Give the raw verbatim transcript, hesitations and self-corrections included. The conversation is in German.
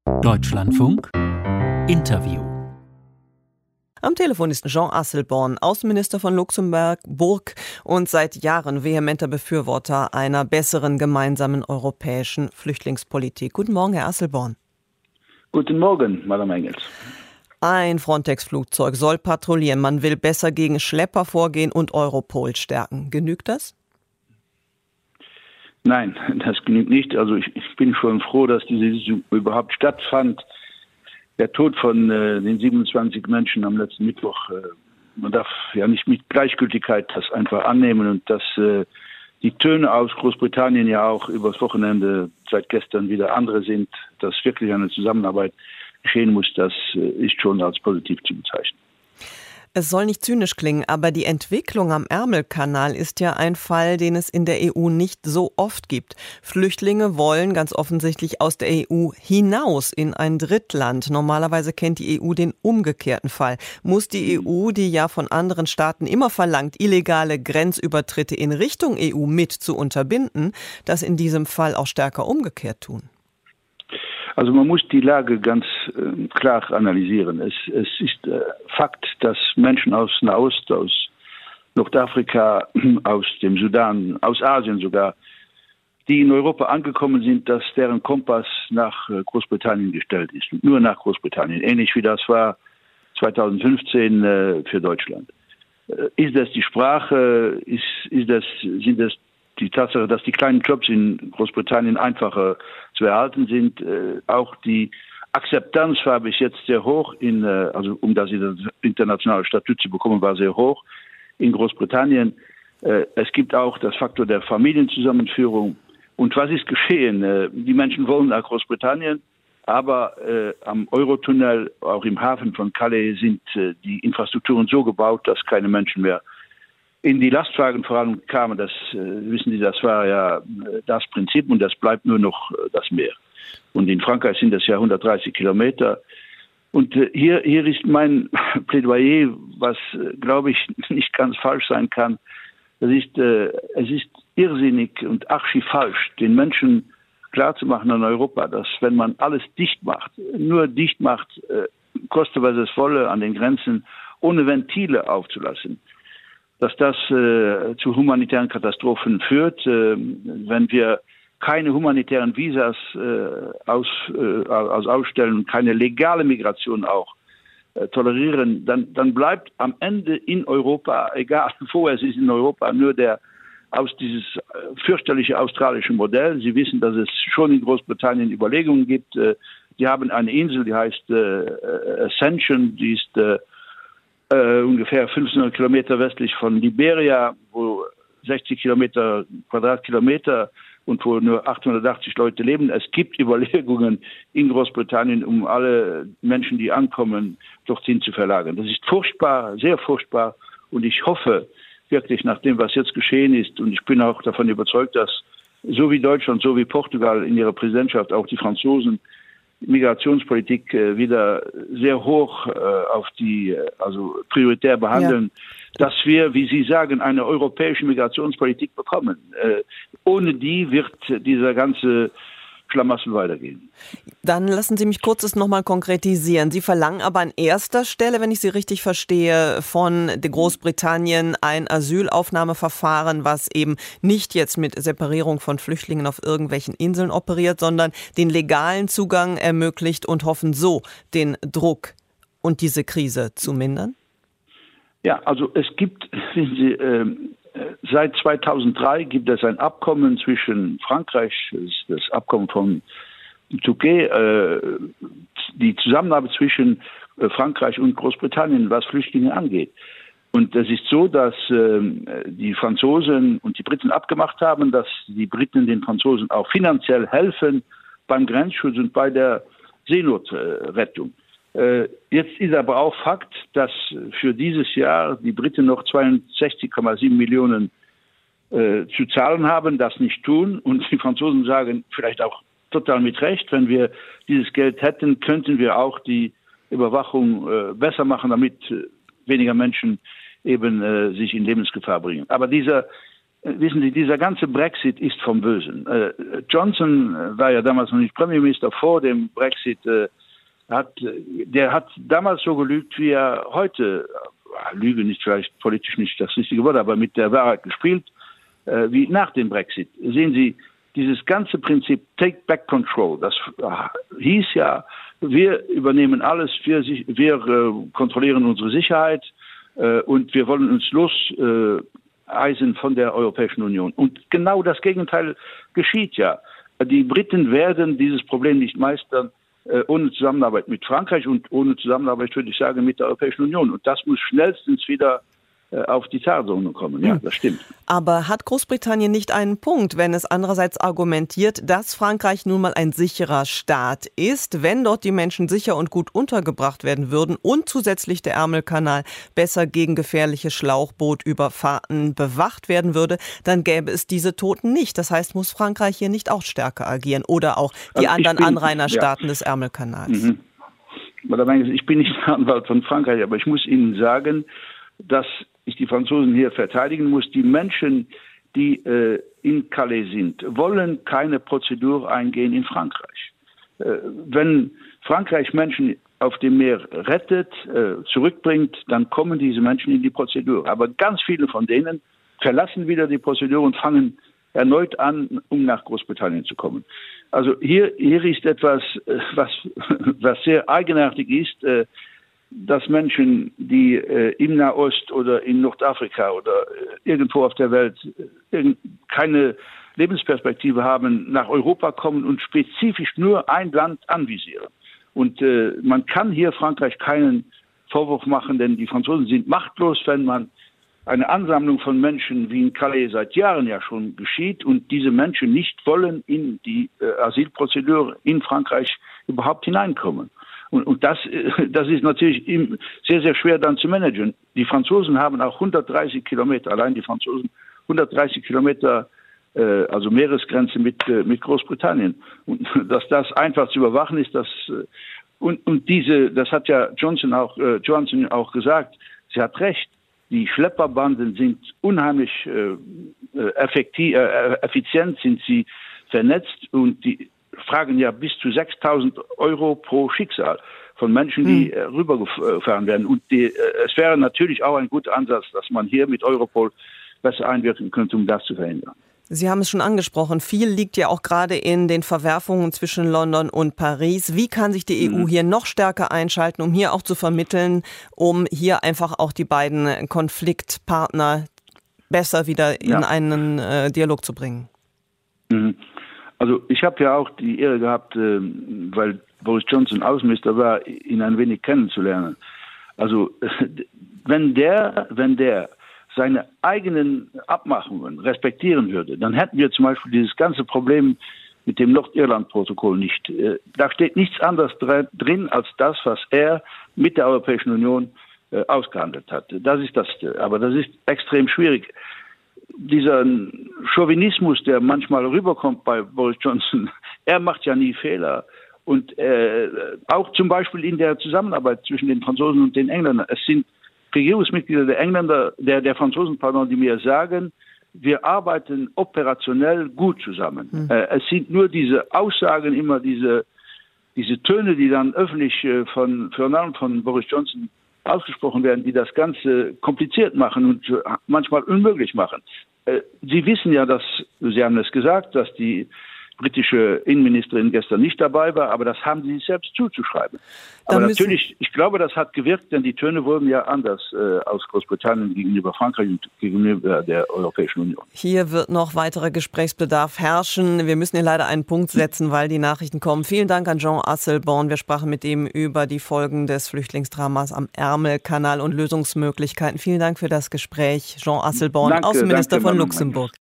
Deutschlandfunk Interview. Am Telefon ist Jean Asselborn, Außenminister von Luxemburg und seit Jahren vehementer Befürworter einer besseren gemeinsamen europäischen Flüchtlingspolitik. Guten Morgen, Herr Asselborn. Guten Morgen, Madame Engels. Ein Frontex-Flugzeug soll patrouillieren. Man will besser gegen Schlepper vorgehen und Europol stärken. Genügt das? Nein, das genügt nicht. Also ich, ich bin schon froh, dass diese Sitzung überhaupt stattfand. Der Tod von äh, den siebenundzwanzig Menschen am letzten Mittwoch, äh, man darf ja nicht mit Gleichgültigkeit das einfach annehmen und dass äh, die Töne aus Großbritannien ja auch übers Wochenende seit gestern wieder andere sind, dass wirklich eine Zusammenarbeit geschehen muss, das äh, ist schon als positiv zu bezeichnen. Es soll nicht zynisch klingen, aber die Entwicklung am Ärmelkanal ist ja ein Fall, den es in der E U nicht so oft gibt. Flüchtlinge wollen ganz offensichtlich aus der E U hinaus in ein Drittland. Normalerweise kennt die E U den umgekehrten Fall. Muss die E U, die ja von anderen Staaten immer verlangt, illegale Grenzübertritte in Richtung E U mit zu unterbinden, das in diesem Fall auch stärker umgekehrt tun? Also man muss die Lage ganz äh, klar analysieren. Es, es ist äh, Fakt, dass Menschen aus Nahost, aus Nordafrika, aus dem Sudan, aus Asien sogar, die in Europa angekommen sind, dass deren Kompass nach äh, Großbritannien gestellt ist. Nur nach Großbritannien. Ähnlich wie das war zweitausendfünfzehn äh, für Deutschland. Äh, ist das die Sprache? Ist, ist das, sind das die Tatsache, dass die kleinen Jobs in Großbritannien einfacher zu erhalten sind, äh, auch die Akzeptanz war bis jetzt sehr hoch, in, äh, also um das internationale Statut zu bekommen, war sehr hoch in Großbritannien. Äh, es gibt auch das Faktor der Familienzusammenführung. Und was ist geschehen? Äh, die Menschen wollen nach Großbritannien, aber äh, am Eurotunnel, auch im Hafen von Calais, sind äh, die Infrastrukturen so gebaut, dass keine Menschen mehr in die Lastwagen vor allem kamen. Das äh, wissen Sie, das war ja das Prinzip und das bleibt nur noch äh, das Meer. Und in Frankreich sind das ja hundertdreißig Kilometer. Und äh, hier, hier ist mein Plädoyer, was, äh, glaube ich, nicht ganz falsch sein kann. Das ist, äh, es ist irrsinnig und archifalsch, den Menschen klarzumachen in Europa, dass wenn man alles dicht macht, nur dicht macht, äh, koste was es wolle an den Grenzen, ohne Ventile aufzulassen, dass das äh, zu humanitären Katastrophen führt. Äh, wenn wir keine humanitären Visas äh, aus, äh, aus ausstellen und keine legale Migration auch äh, tolerieren, dann, dann bleibt am Ende in Europa, egal wo es ist in Europa, nur der aus dieses äh, fürchterliche australische Modell. Sie wissen, dass es schon in Großbritannien Überlegungen gibt. Äh, die haben eine Insel, die heißt äh, Ascension, die ist äh, Uh, ungefähr fünfhundert Kilometer westlich von Liberia, wo sechzig Kilometer Quadratkilometer und wo nur achthundertachtzig Leute leben. Es gibt Überlegungen in Großbritannien, um alle Menschen, die ankommen, dorthin zu verlagern. Das ist furchtbar, sehr furchtbar. Und ich hoffe wirklich, nach dem, was jetzt geschehen ist, und ich bin auch davon überzeugt, dass so wie Deutschland, so wie Portugal in ihrer Präsidentschaft, auch die Franzosen, Migrationspolitik äh, wieder sehr hoch äh, auf die, äh, also prioritär behandeln, ja. Dass wir, wie Sie sagen, eine europäische Migrationspolitik bekommen. Äh, ohne die wird dieser ganze Schlamassel weitergehen. Dann lassen Sie mich kurz das nochmal konkretisieren. Sie verlangen aber an erster Stelle, wenn ich Sie richtig verstehe, von Großbritannien ein Asylaufnahmeverfahren, was eben nicht jetzt mit Separierung von Flüchtlingen auf irgendwelchen Inseln operiert, sondern den legalen Zugang ermöglicht und hoffen so, den Druck und diese Krise zu mindern? Ja, also es gibt, wissen Sie, äh, seit zweitausenddrei gibt es ein Abkommen zwischen Frankreich, das Abkommen von Touquet, äh, die Zusammenarbeit zwischen Frankreich und Großbritannien, was Flüchtlinge angeht. Und es ist so, dass äh, die Franzosen und die Briten abgemacht haben, dass die Briten den Franzosen auch finanziell helfen beim Grenzschutz und bei der Seenotrettung. Äh, jetzt ist aber auch Fakt, dass für dieses Jahr die Briten noch zweiundsechzig Komma sieben Millionen äh, zu zahlen haben, das nicht tun. Und die Franzosen sagen vielleicht auch total mit Recht, wenn wir dieses Geld hätten, könnten wir auch die Überwachung äh, besser machen, damit äh, weniger Menschen eben äh, sich in Lebensgefahr bringen. Aber dieser wissen Sie, dieser ganze Brexit ist vom Bösen. Äh, Johnson war ja damals noch nicht Premierminister vor dem Brexit. Äh, hat, der hat damals so gelügt, wie er heute, äh, Lüge nicht vielleicht politisch nicht das richtige Wort, aber mit der Wahrheit gespielt, äh, wie nach dem Brexit. Sehen Sie, dieses ganze Prinzip Take Back Control, das äh, hieß ja, wir übernehmen alles, wir, wir äh, kontrollieren unsere Sicherheit äh, und wir wollen uns los äh, Eisen von der Europäischen Union. Und genau das Gegenteil geschieht ja. Die Briten werden dieses Problem nicht meistern äh, ohne Zusammenarbeit mit Frankreich und ohne Zusammenarbeit, würde ich sagen, mit der Europäischen Union. Und das muss schnellstens wieder äh, auf die Tagesordnung kommen. Ja, das stimmt. Aber hat Großbritannien nicht einen Punkt, wenn es andererseits argumentiert, dass Frankreich nun mal ein sicherer Staat ist, wenn dort die Menschen sicher und gut untergebracht werden würden und zusätzlich der Ärmelkanal besser gegen gefährliche Schlauchbootüberfahrten bewacht werden würde, dann gäbe es diese Toten nicht. Das heißt, muss Frankreich hier nicht auch stärker agieren oder auch die also anderen bin, Anrainerstaaten ja. des Ärmelkanals? Mhm. Ich bin nicht der Anwalt von Frankreich, aber ich muss Ihnen sagen, dass ich die Franzosen hier verteidigen muss. Die Menschen, die äh, in Calais sind, wollen keine Prozedur eingehen in Frankreich. Äh, wenn Frankreich Menschen auf dem Meer rettet, äh, zurückbringt, dann kommen diese Menschen in die Prozedur. Aber ganz viele von denen verlassen wieder die Prozedur und fangen erneut an, um nach Großbritannien zu kommen. Also hier, hier ist etwas, was, was sehr eigenartig ist, äh, dass Menschen, die äh, im Nahost oder in Nordafrika oder äh, irgendwo auf der Welt äh, keine Lebensperspektive haben, nach Europa kommen und spezifisch nur ein Land anvisieren. Und äh, man kann hier Frankreich keinen Vorwurf machen, denn die Franzosen sind machtlos, wenn man eine Ansammlung von Menschen wie in Calais seit Jahren ja schon geschieht und diese Menschen nicht wollen in die äh, Asylprozedur in Frankreich überhaupt hineinkommen. Und, und das, das ist natürlich sehr, sehr schwer dann zu managen. Die Franzosen haben auch hundertdreißig Kilometer, allein die Franzosen, hundertdreißig Kilometer, äh, also Meeresgrenze mit, äh, mit Großbritannien. Und dass das einfach zu überwachen ist, das, äh, und, und diese, das hat ja Johnson auch, äh, Johnson auch gesagt, sie hat recht, die Schlepperbanden sind unheimlich äh, effektiv, äh, effizient, sind sie vernetzt und die fragen ja bis zu sechstausend Euro pro Schicksal von Menschen, die hm. rübergefahren werden. Und die, es wäre natürlich auch ein guter Ansatz, dass man hier mit Europol besser einwirken könnte, um das zu verhindern. Sie haben es schon angesprochen. Viel liegt ja auch gerade in den Verwerfungen zwischen London und Paris. Wie kann sich die E U hier noch stärker einschalten, um hier auch zu vermitteln, um hier einfach auch die beiden Konfliktpartner besser wieder in ja. einen äh, Dialog zu bringen? Mhm. Also ich habe ja auch die Ehre gehabt, äh, weil Boris Johnson Außenminister war, ihn ein wenig kennenzulernen. Also wenn der, wenn der seine eigenen Abmachungen respektieren würde, dann hätten wir zum Beispiel dieses ganze Problem mit dem Nordirland-Protokoll nicht. Äh, da steht nichts anderes drin als das, was er mit der Europäischen Union äh, ausgehandelt hat. Das ist das, aber das ist extrem schwierig. Dieser Chauvinismus, der manchmal rüberkommt bei Boris Johnson, er macht ja nie Fehler. Und äh, auch zum Beispiel in der Zusammenarbeit zwischen den Franzosen und den Engländern. Es sind Regierungsmitglieder der Engländer, der, der Franzosen, pardon, die mir sagen, wir arbeiten operationell gut zusammen. Mhm. Äh, es sind nur diese Aussagen, immer diese, diese Töne, die dann öffentlich äh, von, von, von Boris Johnson ausgesprochen werden, die das Ganze kompliziert machen und manchmal unmöglich machen. Sie wissen ja, dass, Sie haben es gesagt, dass die britische Innenministerin gestern nicht dabei war, aber das haben sie sich selbst zuzuschreiben. Aber natürlich, ich glaube, das hat gewirkt, denn die Töne wurden ja anders äh, aus Großbritannien gegenüber Frankreich und gegenüber der Europäischen Union. Hier wird noch weiterer Gesprächsbedarf herrschen. Wir müssen hier leider einen Punkt setzen, weil die Nachrichten kommen. Vielen Dank an Jean Asselborn. Wir sprachen mit ihm über die Folgen des Flüchtlingsdramas am Ärmelkanal und Lösungsmöglichkeiten. Vielen Dank für das Gespräch, Jean Asselborn, danke, Außenminister danke, von Luxemburg.